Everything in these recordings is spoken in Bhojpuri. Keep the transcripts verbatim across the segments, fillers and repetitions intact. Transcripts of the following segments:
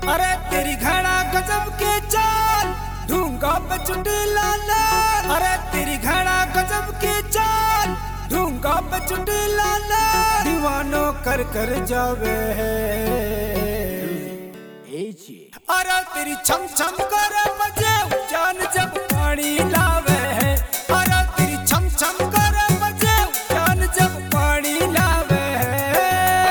अरे तेरी घड़ा गजब के चाल, ढूंगा पे चुंडीला लाल। अरे तेरी घड़ा गजब के चाल, ढूंगा पे चुंडीला लाल। दीवानो कर कर जावे है। अरे तेरी छम छम कर बजे जान जब पानी लावे है। अरे तेरी छम छम कर बजे जान जब पानी लावे है।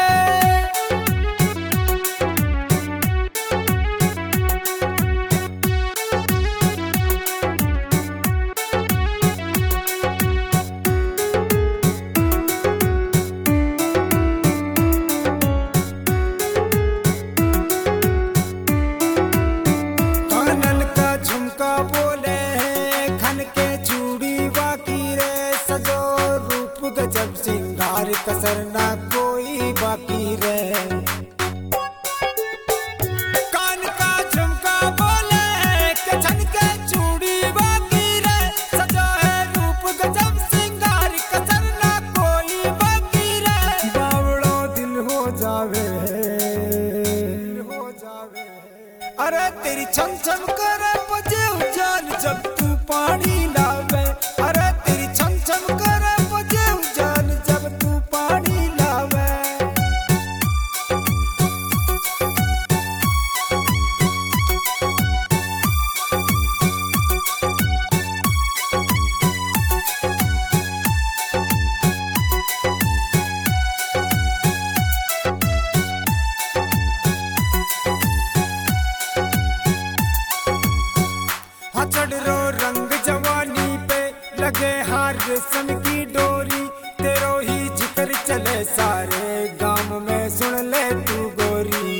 कानन का झुमका बोले है, खन के चूड़ी बाकी रे। सजो रूप गजब सिंगार, कसर ना कोई बाकी रे। कान का झुमका बोले है, के छन के चूड़ी बाकी रे। सजो है रूप गजब सिंगार, कसर ना कोई बाकी रे। बावड़ो दिल हो जावे है, दिल हो जावे है। अरे तेरी छम छम कर बजे जान जब तू पानी लावे। अरे तेरी छम छम कर बजे जान जब तू पानी लावे। हचड़ो रंग जवानी पे लगे हार रेशम की डोरी। तेरो ही जिक्र चले सारे गांव में, सुन ले तू गोरी।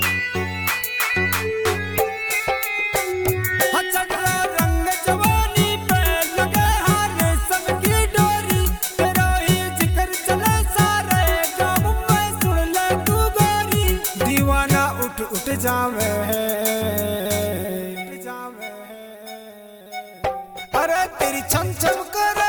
हचड़ो रंग जवानी पे लगे हार रेशम की डोरी। तेरो ही जिक्र चले सारे गांव में, सुन ले तू गोरी। दीवाना उठ उठ जावे है, उठ जावे है। अरे तेरी छम छम कर